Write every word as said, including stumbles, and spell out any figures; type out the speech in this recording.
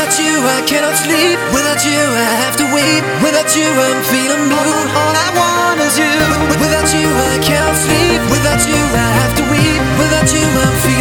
Without you I cannot sleep. Without you I have to weep. Without you I'm feeling blue. All I want is you. Without you I cannot sleep. Without you I have to weep. Without you I'm feeling